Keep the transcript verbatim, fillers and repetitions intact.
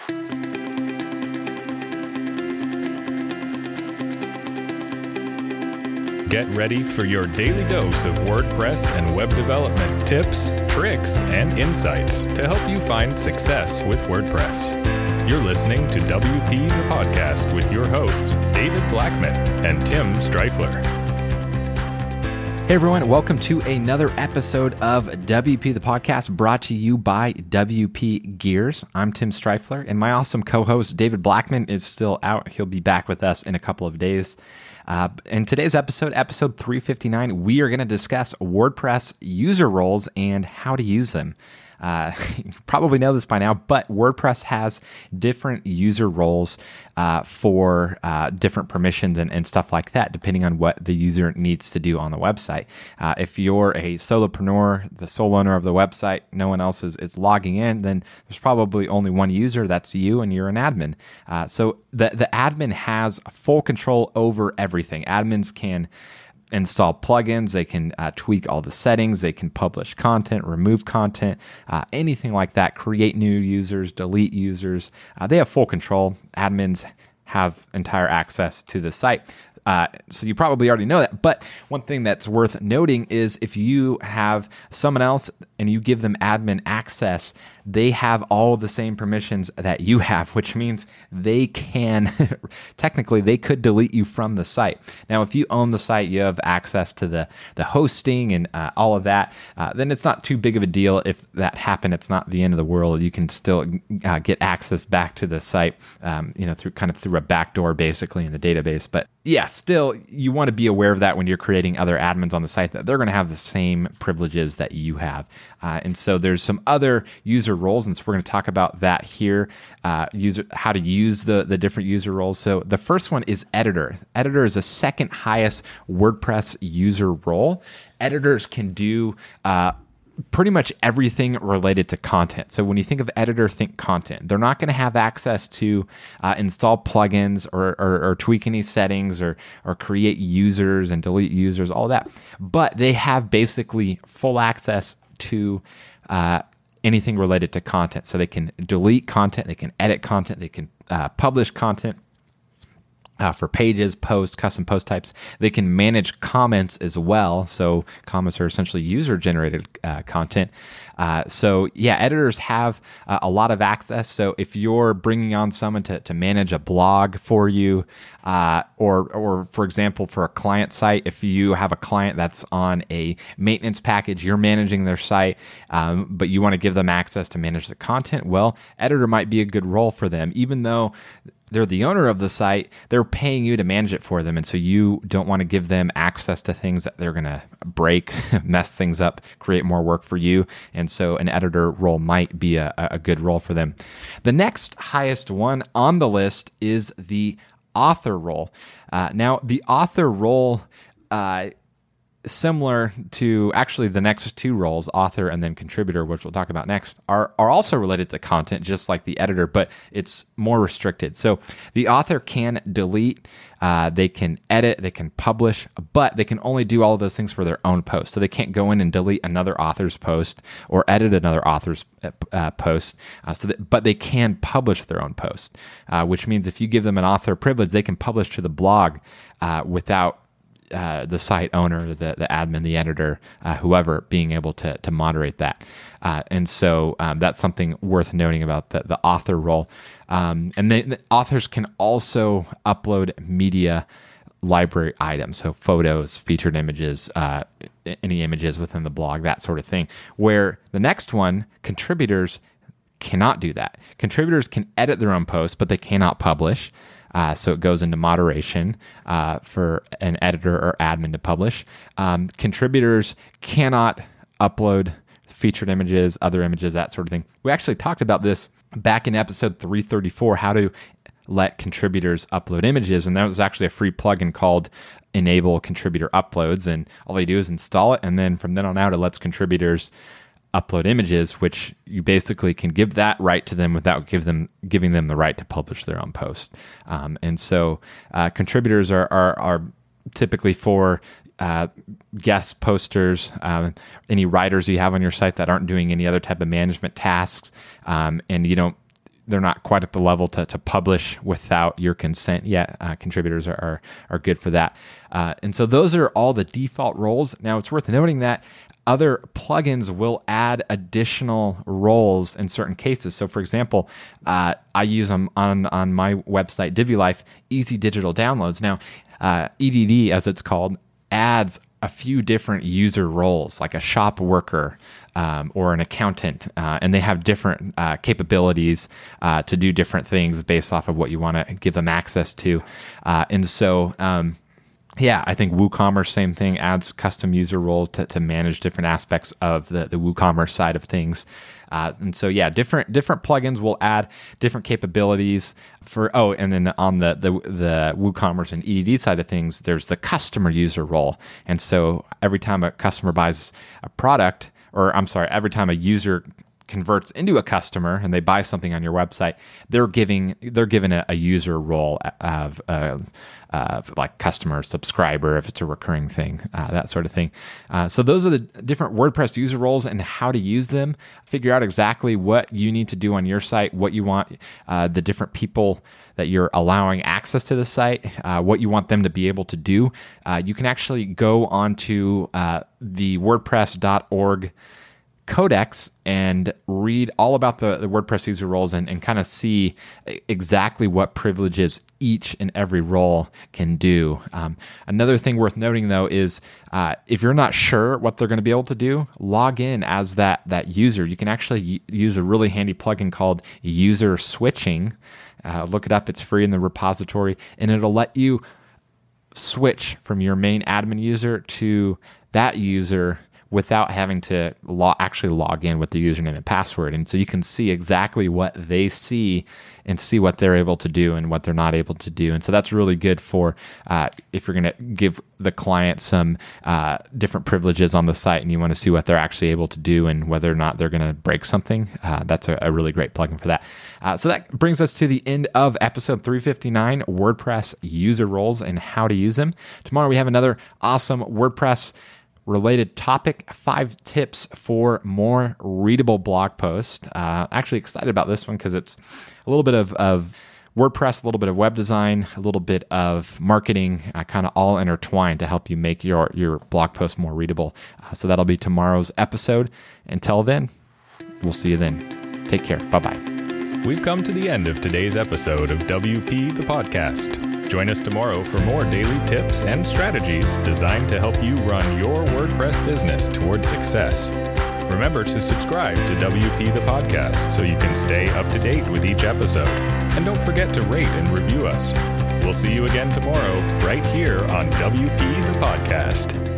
Get ready for your daily dose of WordPress and web development tips, tricks, and insights to help you find success with WordPress. You're listening to W P the Podcast with your hosts, David Blackman and Tim Strifler. Hey everyone, welcome to another episode of W P the Podcast, brought to you by W P Gears. I'm Tim Strifler, and my awesome co-host David Blackman is still out. He'll be back with us in a couple of days. Uh, in today's episode, episode three fifty-nine, we are going to discuss WordPress user roles and how to use them. Uh, you probably know this by now, but WordPress has different user roles uh, for uh, different permissions and, and stuff like that, depending on what the user needs to do on the website. Uh, if you're a solopreneur, the sole owner of the website, no one else is, is logging in, then there's probably only one user, that's you, and you're an admin. Uh, so the, the admin has full control over everything. Admins can install plugins, they can uh, tweak all the settings, they can publish content, remove content, uh, anything like that, create new users, delete users. Uh, they have full control. Admins have entire access to the site. Uh, so you probably already know that. But one thing that's worth noting is if you have someone else and you give them admin access, they have all the same permissions that you have, which means they can, technically, they could delete you from the site. Now, if you own the site, you have access to the, the hosting and uh, all of that, uh, then it's not too big of a deal if that happened. It's not the end of the world. You can still uh, get access back to the site, um, you know, through kind of through a backdoor, basically, in the database. But yeah, still, you want to be aware of that when you're creating other admins on the site, that they're going to have the same privileges that you have. Uh, and so there's some other user roles, and so we're going to talk about that here, uh, user how to use the, the different user roles. So the first one is editor. Editor is the second highest WordPress user role. Editors can do uh, pretty much everything related to content. So when you think of editor, think content. They're not going to have access to uh, install plugins or, or, or tweak any settings or, or create users and delete users, all that. But they have basically full access to uh, anything related to content. So they can delete content, they can edit content, they can uh, publish content. Uh, for pages, posts, custom post types. They can manage comments as well. So comments are essentially user-generated uh, content. Uh, so yeah, editors have uh, a lot of access. So if you're bringing on someone to, to manage a blog for you, uh, or or for example, for a client site, if you have a client that's on a maintenance package, you're managing their site, um, but you want to give them access to manage the content, well, editor might be a good role for them, even though they're the owner of the site, they're paying you to manage it for them. And so you don't want to give them access to things that they're going to break, mess things up, create more work for you. And so an editor role might be a, a good role for them. The next highest one on the list is the author role. Uh, now, the author role, uh, similar to actually the next two roles, author and then contributor, which we'll talk about next, are, are also related to content, just like the editor, but it's more restricted. So the author can delete, uh, they can edit, they can publish, but they can only do all of those things for their own post. So they can't go in and delete another author's post or edit another author's uh, post, uh, so that, but they can publish their own post, uh, which means if you give them an author privilege, they can publish to the blog uh, without Uh, the site owner, the, the admin, the editor, uh, whoever, being able to to moderate that. Uh, and so um, that's something worth noting about the, the author role. Um, and then the authors can also upload media library items, so photos, featured images, uh, any images within the blog, that sort of thing. Where the next one, contributors, cannot do that. Contributors can edit their own posts, but they cannot publish. Uh, so it goes into moderation uh, for an editor or admin to publish. Um, contributors cannot upload featured images, other images, that sort of thing. We actually talked about this back in episode three thirty-four, how to let contributors upload images. And that was actually a free plugin called Enable Contributor Uploads. And all you do is install it. And then from then on out, it lets contributors upload images, which you basically can give that right to them without give them giving them the right to publish their own post. Um, and so uh, contributors are, are, are typically for uh, guest posters, um, any writers you have on your site that aren't doing any other type of management tasks, um, and you don't they're not quite at the level to, to publish without your consent yet. Uh, contributors are, are, are good for that. Uh, and so those are all the default roles. Now it's worth noting that other plugins will add additional roles in certain cases. So for example, uh, I use them on, on my website, DiviLife, Easy Digital Downloads. Now, uh, E D D, as it's called, adds a few different user roles, like a shop worker um, or an accountant, uh, and they have different uh, capabilities uh, to do different things based off of what you want to give them access to. Uh, and so, um, yeah, I think WooCommerce, same thing, adds custom user roles to, to manage different aspects of the, the WooCommerce side of things. Uh, and so, yeah, different different plugins will add different capabilities for, oh, and then on the, the, the WooCommerce and E D D side of things, there's the customer user role. And so every time a customer buys a product, or I'm sorry, every time a user converts into a customer and they buy something on your website, they're giving they're given a, a user role of, uh, of like customer, subscriber, if it's a recurring thing, uh, that sort of thing. Uh, so those are the different WordPress user roles and how to use them. Figure out exactly what you need to do on your site, what you want uh, the different people that you're allowing access to the site, uh, what you want them to be able to do. Uh, you can actually go onto uh, the WordPress dot org Codex and read all about the, the WordPress user roles and, and kind of see exactly what privileges each and every role can do. Um, another thing worth noting, though, is uh, if you're not sure what they're going to be able to do, log in as that, that user. You can actually y- use a really handy plugin called User Switching. Uh, look it up. It's free in the repository, and it'll let you switch from your main admin user to that user without having to lo- actually log in with the username and password. And so you can see exactly what they see and see what they're able to do and what they're not able to do. And so that's really good for uh, if you're going to give the client some uh, different privileges on the site and you want to see what they're actually able to do and whether or not they're going to break something. Uh, that's a, a really great plugin for that. Uh, so that brings us to the end of episode three fifty-nine, WordPress user roles and how to use them. Tomorrow we have another awesome WordPress related topic, five tips for more readable blog posts. Uh, actually excited about this one because it's a little bit of, of WordPress, a little bit of web design, a little bit of marketing, uh, kind of all intertwined to help you make your, your blog post more readable. Uh, so that'll be tomorrow's episode. Until then, we'll see you then. Take care. Bye-bye. We've come to the end of today's episode of W P the Podcast. Join us tomorrow for more daily tips and strategies designed to help you run your WordPress business toward success. Remember to subscribe to W P the Podcast so you can stay up to date with each episode. And don't forget to rate and review us. We'll see you again tomorrow right here on W P the Podcast.